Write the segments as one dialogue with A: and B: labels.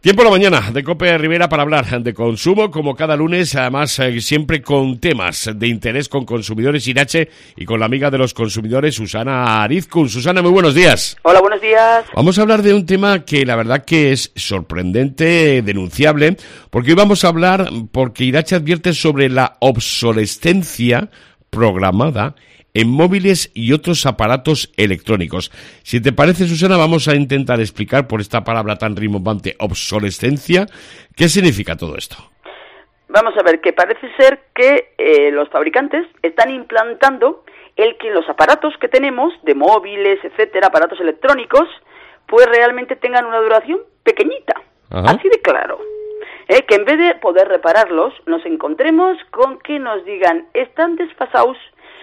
A: Tiempo en la mañana de COPE Rivera para hablar de consumo, como cada lunes, además siempre con temas de interés con Consumidores Irache y con la amiga de los consumidores, Susana Arizkun. Susana, muy buenos días.
B: Hola, buenos días.
A: Vamos a hablar de un tema que la verdad que es sorprendente, denunciable, porque hoy vamos a hablar, porque Irache advierte sobre la obsolescencia programada en móviles y otros aparatos electrónicos. Si te parece, Susana, vamos a intentar explicar por esta palabra tan rimbombante, obsolescencia, ¿qué significa todo esto?
B: Vamos a ver, que parece ser que los fabricantes están implantando el que los aparatos que tenemos, de móviles, etcétera, aparatos electrónicos, pues realmente tengan una duración pequeñita. Ajá. Así de claro. Que en vez de poder repararlos, nos encontremos con que nos digan, están desfasados,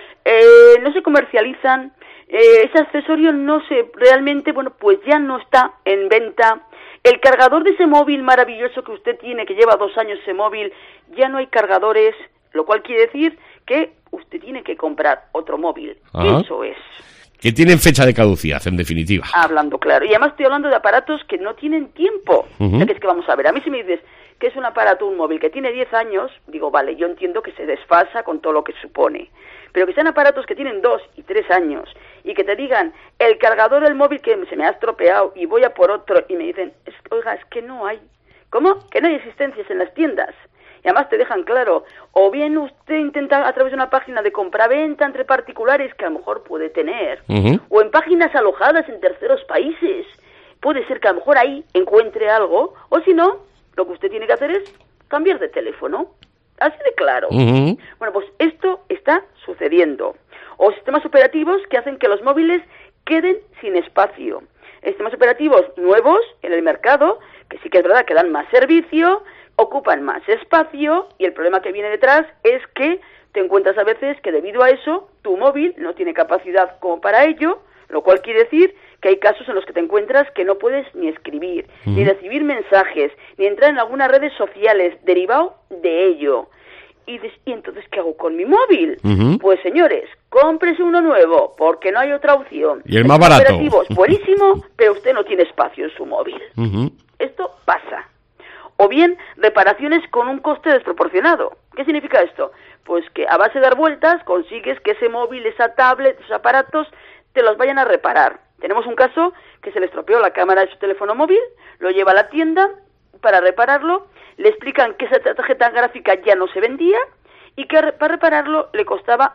B: no se comercializan, ese accesorio no se realmente, bueno, pues ya no está en venta. El cargador de ese móvil maravilloso que usted tiene, que lleva 2 años ese móvil, ya no hay cargadores, lo cual quiere decir que usted tiene que comprar otro móvil. Ajá. Eso es.
A: Que tienen fecha de caducidad, en definitiva.
B: Hablando claro. Y además estoy hablando de aparatos que no tienen tiempo. O sea, que es que vamos a ver, a mí si me dices que es un aparato, un móvil que tiene 10 años, digo, vale, yo entiendo que se desfasa con todo lo que supone. Pero que sean aparatos que tienen 2 y 3 años y que te digan, el cargador del móvil que se me ha estropeado y voy a por otro, y me dicen, oiga, es que no hay. ¿Cómo? Que no hay existencias en las tiendas. Y además te dejan claro, o bien usted intenta a través de una página de compraventa entre particulares que a lo mejor puede tener, o en páginas alojadas en terceros países. Puede ser que a lo mejor ahí encuentre algo, o si no, lo que usted tiene que hacer es cambiar de teléfono. Así de claro. Bueno, pues esto está sucediendo. O sistemas operativos que hacen que los móviles queden sin espacio. Sistemas operativos nuevos en el mercado, que sí que es verdad que dan más servicio, ocupan más espacio, y el problema que viene detrás es que te encuentras a veces que debido a eso tu móvil no tiene capacidad como para ello, lo cual quiere decir que hay casos en los que te encuentras que no puedes ni escribir, ni recibir mensajes, ni entrar en algunas redes sociales, derivado de ello. Y dices, ¿y entonces qué hago con mi móvil? Pues señores, cómprese uno nuevo, porque no hay otra opción.
A: Y el más barato.
B: El operativo es buenísimo, pero usted no tiene espacio en su móvil. Esto pasa. O bien, reparaciones con un coste desproporcionado. ¿Qué significa esto? Pues que a base de dar vueltas consigues que ese móvil, esa tablet, esos aparatos, te los vayan a reparar. Tenemos un caso que se le estropeó la cámara de su teléfono móvil, lo lleva a la tienda para repararlo, le explican que esa tarjeta gráfica ya no se vendía y que para repararlo le costaba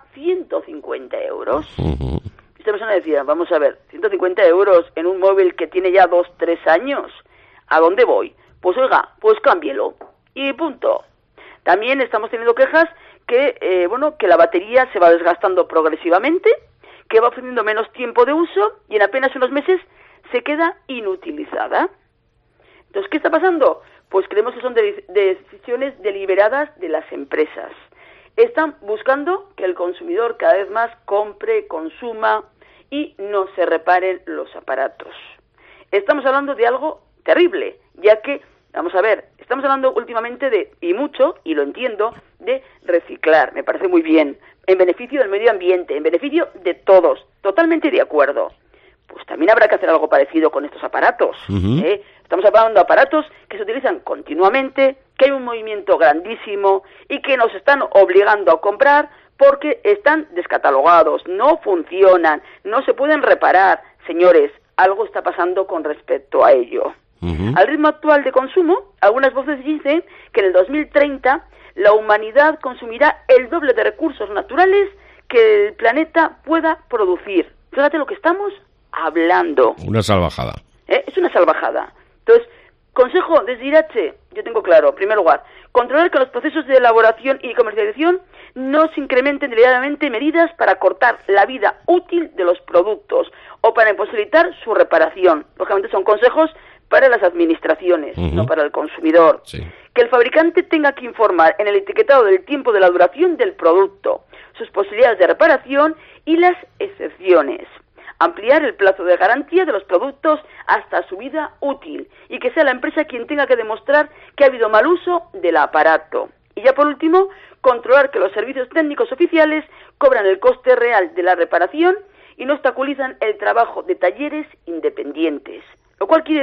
B: 150 euros. Esta persona decía, vamos a ver, 150 euros en un móvil que tiene ya 2, 3 años, ¿a dónde voy? Pues oiga, pues cámbielo y punto. También estamos teniendo quejas que, que la batería se va desgastando progresivamente, que va ofreciendo menos tiempo de uso y en apenas unos meses se queda inutilizada. Entonces, ¿qué está pasando? Pues creemos que son decisiones deliberadas de las empresas. Están buscando que el consumidor cada vez más compre, consuma y no se reparen los aparatos. Estamos hablando de algo terrible, ya que, vamos a ver, estamos hablando últimamente de, y mucho, y lo entiendo, de reciclar. Me parece muy bien, en beneficio del medio ambiente, en beneficio de todos, totalmente de acuerdo. Pues también habrá que hacer algo parecido con estos aparatos. Estamos hablando de aparatos que se utilizan continuamente, que hay un movimiento grandísimo y que nos están obligando a comprar porque están descatalogados, no funcionan, no se pueden reparar. Señores, algo está pasando con respecto a ello. Al ritmo actual de consumo, algunas voces dicen que en el 2030 la humanidad consumirá el doble de recursos naturales que el planeta pueda producir. Fíjate lo que estamos hablando.
A: Una salvajada.
B: Es una salvajada. Entonces, consejo desde Irache, yo tengo claro, en primer lugar, controlar que los procesos de elaboración y comercialización no se incrementen deliberadamente medidas para cortar la vida útil de los productos o para imposibilitar su reparación. Lógicamente son consejos para las administraciones, no para el consumidor. Sí. Que el fabricante tenga que informar en el etiquetado del tiempo de la duración del producto, sus posibilidades de reparación y las excepciones. Ampliar el plazo de garantía de los productos hasta su vida útil y que sea la empresa quien tenga que demostrar que ha habido mal uso del aparato. Y ya por último, controlar que los servicios técnicos oficiales cobran el coste real de la reparación y no obstaculizan el trabajo de talleres independientes. Lo cual quiere decir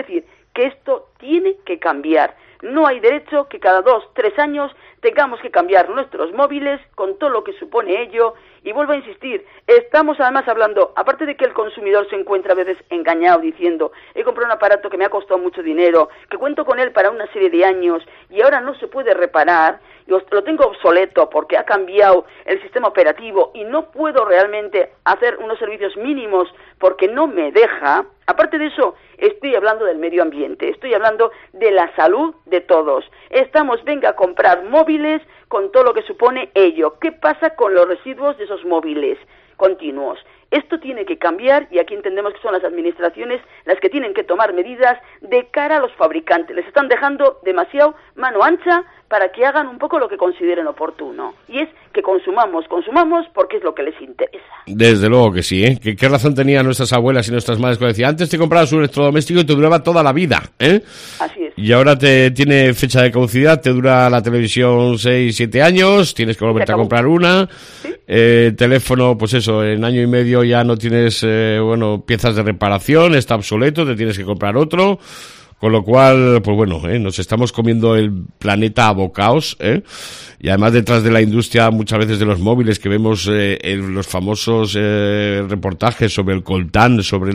B: que esto tiene que cambiar. No hay derecho que cada 2, 3 años tengamos que cambiar nuestros móviles con todo lo que supone ello. Y vuelvo a insistir, estamos además hablando, aparte de que el consumidor se encuentra a veces engañado diciendo, he comprado un aparato que me ha costado mucho dinero, que cuento con él para una serie de años y ahora no se puede reparar, lo tengo obsoleto porque ha cambiado el sistema operativo y no puedo realmente hacer unos servicios mínimos porque no me deja. Aparte de eso, estoy hablando del medio ambiente, estoy hablando de la salud de todos. Venga a comprar móviles con todo lo que supone ello. ¿Qué pasa con los residuos de esos móviles continuos? Esto tiene que cambiar y aquí entendemos que son las administraciones las que tienen que tomar medidas de cara a los fabricantes. Les están dejando demasiado mano ancha para que hagan un poco lo que consideren oportuno. Y es que consumamos porque es lo que les interesa.
A: Desde luego que sí, ¿eh? ¿Qué razón tenían nuestras abuelas y nuestras madres cuando decían, antes te comprabas un electrodoméstico y te duraba toda la vida, ¿eh?
B: Así es.
A: Y ahora tiene fecha de caducidad, te dura la televisión 6, 7 años, tienes que volverte a comprar una. ¿Sí? Teléfono, pues eso, en año y medio ya no tienes, piezas de reparación, está obsoleto, te tienes que comprar otro. Con lo cual, pues bueno, nos estamos comiendo el planeta a bocaos, y además detrás de la industria muchas veces de los móviles que vemos los famosos reportajes sobre el coltán, sobre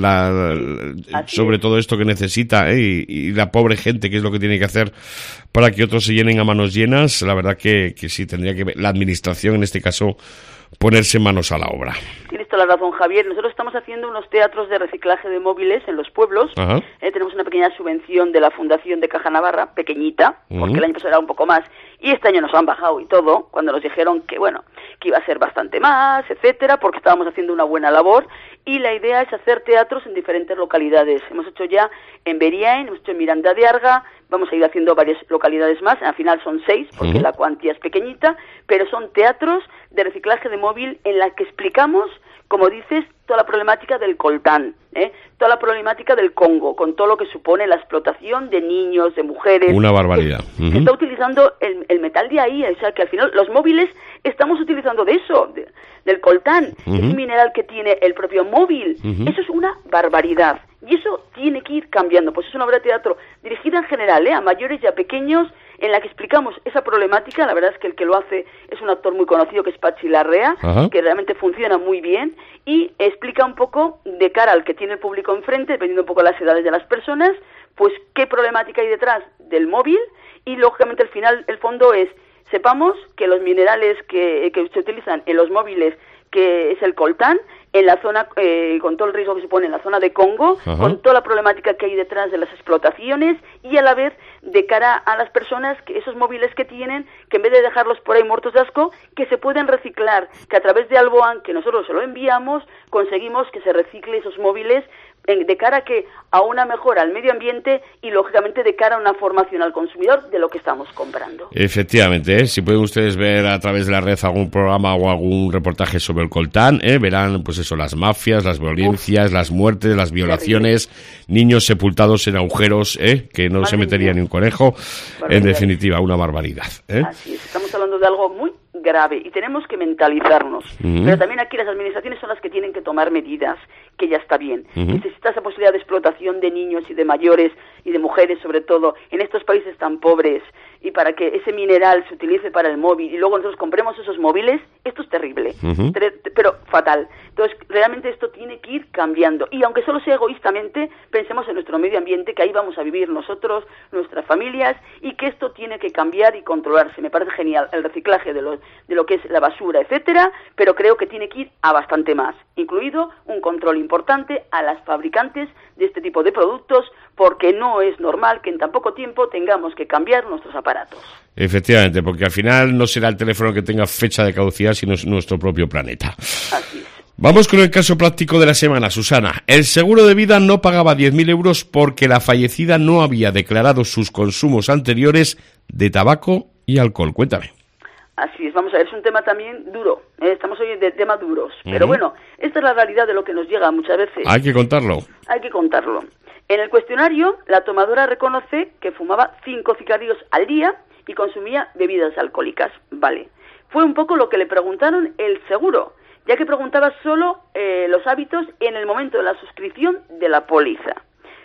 A: todo esto que necesita, y la pobre gente, que es lo que tiene que hacer para que otros se llenen a manos llenas. La verdad que sí, tendría que la administración en este caso ponerse manos a la obra.
B: Tienes toda la razón, Javier. Nosotros estamos haciendo unos teatros de reciclaje de móviles en los pueblos. Tenemos una pequeña subvención de la Fundación de Caja Navarra, pequeñita, porque el año pasado era un poco más, y este año nos han bajado y todo, cuando nos dijeron que iba a ser bastante más, etcétera, porque estábamos haciendo una buena labor, y la idea es hacer teatros en diferentes localidades. Hemos hecho ya en Beriain, hemos hecho en Miranda de Arga, vamos a ir haciendo varias localidades más, al final son 6, porque la cuantía es pequeñita, pero son teatros de reciclaje de móvil en la que explicamos, como dices, toda la problemática del coltán, toda la problemática del Congo, con todo lo que supone la explotación de niños, de mujeres.
A: Una barbaridad.
B: Se está utilizando el metal de ahí, o sea que al final los móviles estamos utilizando de eso, del coltán, es un mineral que tiene el propio móvil. Eso es una barbaridad. Y eso tiene que ir cambiando. Pues es una obra de teatro dirigida en general, a mayores y a pequeños, en la que explicamos esa problemática. La verdad es que el que lo hace es un actor muy conocido, que es Pachi Larrea, que realmente funciona muy bien, y explica un poco, de cara al que tiene el público enfrente, dependiendo un poco de las edades de las personas, pues qué problemática hay detrás del móvil, y lógicamente al final, el fondo es, sepamos que los minerales que se utilizan en los móviles, que es el coltán, en la zona, con todo el riesgo que supone en la zona de Congo, con toda la problemática que hay detrás de las explotaciones, y a la vez de cara a las personas, que esos móviles que tienen, que en vez de dejarlos por ahí muertos de asco, que se pueden reciclar, que a través de Alboan, que nosotros se lo enviamos, conseguimos que se recicle esos móviles de cara a una mejora al medio ambiente y lógicamente de cara a una formación al consumidor de lo que estamos comprando.
A: Efectivamente, si pueden ustedes ver a través de la red algún programa o algún reportaje sobre el coltán, verán pues eso, las mafias, las violencias, las muertes, las violaciones, niños sepultados en agujeros, que no se metería ni un conejo, en definitiva, una barbaridad.
B: Así es, estamos hablando de algo muy grave y tenemos que mentalizarnos, pero también aquí las administraciones son las que tienen que tomar medidas, que ya está bien. Necesita esa posibilidad de explotación de niños y de mayores y de mujeres, sobre todo en estos países tan pobres, y para que ese mineral se utilice para el móvil y luego nosotros compremos esos móviles, esto es terrible, pero fatal. Entonces, realmente esto tiene que ir cambiando, y aunque solo sea egoístamente, pensemos en nuestro medio ambiente, que ahí vamos a vivir nosotros, nuestras familias, y que esto tiene que cambiar y controlarse. Me parece genial el reciclaje de lo que es la basura, etcétera, pero creo que tiene que ir a bastante más, incluido un control importante a las fabricantes de este tipo de productos, porque no es normal que en tan poco tiempo tengamos que cambiar nuestros aparatos.
A: Efectivamente, porque al final no será el teléfono que tenga fecha de caducidad, sino es nuestro propio planeta.
B: Así es.
A: Vamos con el caso práctico de la semana, Susana. El seguro de vida no pagaba 10.000 euros porque la fallecida no había declarado sus consumos anteriores de tabaco y alcohol. Cuéntame.
B: Así es, vamos a ver, es un tema también duro, estamos hoy de temas duros, pero bueno, esta es la realidad de lo que nos llega muchas veces.
A: Hay que contarlo.
B: Hay que contarlo. En el cuestionario, la tomadora reconoce que fumaba 5 cigarrillos al día y consumía bebidas alcohólicas, vale. Fue un poco lo que le preguntaron el seguro, ya que preguntaba solo los hábitos en el momento de la suscripción de la póliza.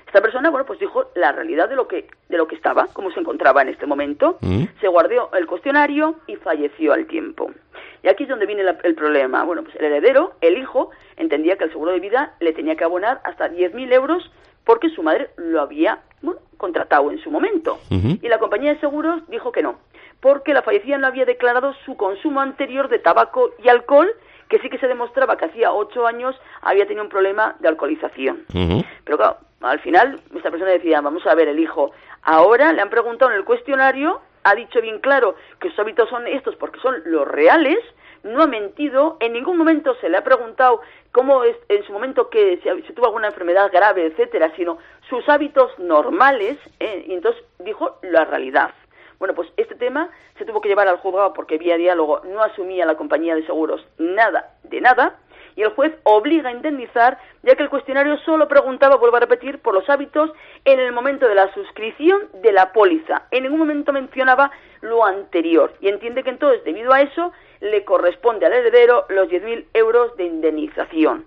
B: Esta persona, bueno, pues dijo la realidad de lo que estaba, cómo se encontraba en este momento. Se guardó el cuestionario y falleció al tiempo. Y aquí es donde viene el problema. Bueno, pues el heredero, el hijo, entendía que el seguro de vida le tenía que abonar hasta 10.000 euros porque su madre lo había, bueno, contratado en su momento. Y la compañía de seguros dijo que no, porque la fallecida no había declarado su consumo anterior de tabaco y alcohol, que sí que se demostraba que hacía 8 años había tenido un problema de alcoholización. Pero claro, al final esta persona decía, vamos a ver, el hijo, ahora le han preguntado en el cuestionario, ha dicho bien claro que sus hábitos son estos porque son los reales, no ha mentido, en ningún momento se le ha preguntado cómo es en su momento que si tuvo alguna enfermedad grave, etcétera, sino sus hábitos normales, y entonces dijo la realidad. Bueno, pues este tema se tuvo que llevar al juzgado porque vía diálogo no asumía la compañía de seguros nada de nada, y el juez obliga a indemnizar, ya que el cuestionario solo preguntaba, vuelvo a repetir, por los hábitos en el momento de la suscripción de la póliza. En ningún momento mencionaba lo anterior, y entiende que entonces, debido a eso, le corresponde al heredero los 10.000 euros de indemnización.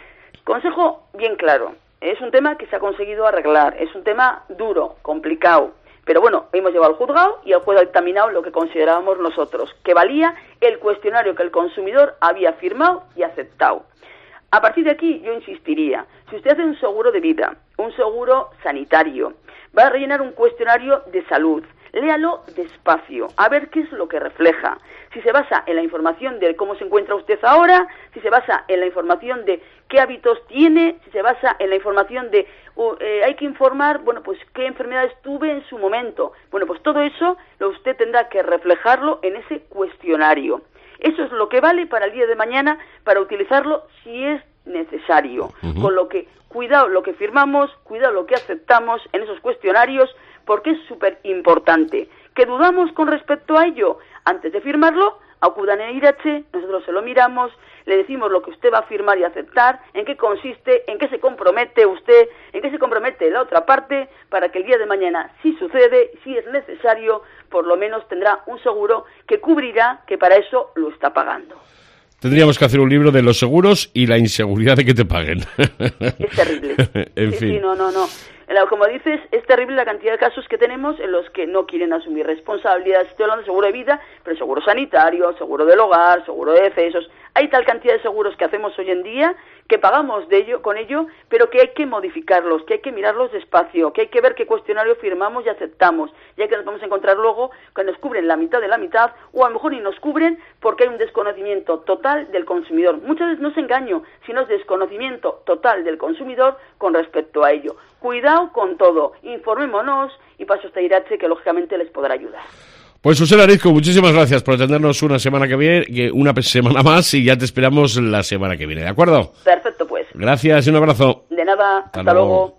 B: Consejo bien claro, es un tema que se ha conseguido arreglar, es un tema duro, complicado, pero bueno, hemos llevado al juzgado y el juez ha dictaminado lo que considerábamos nosotros, que valía el cuestionario que el consumidor había firmado y aceptado. A partir de aquí yo insistiría, si usted hace un seguro de vida, un seguro sanitario, va a rellenar un cuestionario de salud, léalo despacio, a ver qué es lo que refleja. Si se basa en la información de cómo se encuentra usted ahora, si se basa en la información de qué hábitos tiene, si se basa en la información de hay que informar, bueno, pues qué enfermedades tuve en su momento. Bueno, pues todo eso usted tendrá que reflejarlo en ese cuestionario. Eso es lo que vale para el día de mañana, para utilizarlo si es necesario. Con lo que, cuidado lo que firmamos, cuidado lo que aceptamos en esos cuestionarios, porque es súper importante. ¿Que dudamos con respecto a ello? Antes de firmarlo, acudan a Irache, nosotros se lo miramos, le decimos lo que usted va a firmar y aceptar, en qué consiste, en qué se compromete usted, en qué se compromete la otra parte, para que el día de mañana, si sucede, si es necesario, por lo menos tendrá un seguro que cubrirá que para eso lo está pagando.
A: Tendríamos que hacer un libro de los seguros y la inseguridad de que te paguen.
B: Es terrible.
A: En fin.
B: Sí, no. Como dices, es terrible la cantidad de casos que tenemos en los que no quieren asumir responsabilidades. Estoy hablando de seguro de vida, pero seguro sanitario, seguro del hogar, seguro de decesos. Hay tal cantidad de seguros que hacemos hoy en día que pagamos con ello, pero que hay que modificarlos, que hay que mirarlos despacio, que hay que ver qué cuestionario firmamos y aceptamos, ya que nos vamos a encontrar luego que nos cubren la mitad de la mitad, o a lo mejor ni nos cubren porque hay un desconocimiento total del consumidor. Muchas veces no es engaño, sino es desconocimiento total del consumidor con respecto a ello. Cuidado con todo, informémonos y paso hasta Irache, que lógicamente les podrá ayudar.
A: Pues Susana Arizco, muchísimas gracias por atendernos una semana más, y ya te esperamos la semana que viene, ¿de acuerdo?
B: Perfecto, pues.
A: Gracias y un abrazo.
B: De nada, hasta luego.